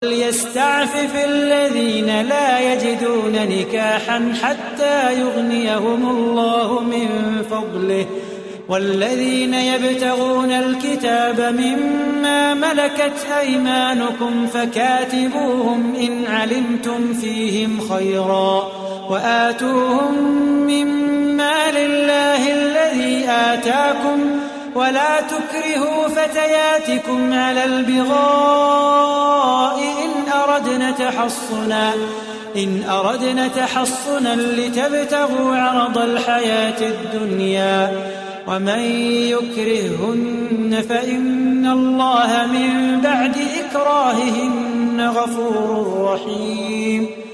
وليستعفف الذين لا يجدون نكاحا حتى يغنيهم الله من فضله والذين يبتغون الكتاب مما ملكت أيمانكم فكاتبوهم إن علمتم فيهم خيرا وآتوهم مما لله الذي آتاكم ولا تكرهوا فتياتكم على البغاء إن أردنا تحصنا لتبتغوا عرض الحياة الدنيا ومن يكرههن فإن الله من بعد إكراههن غفور رحيم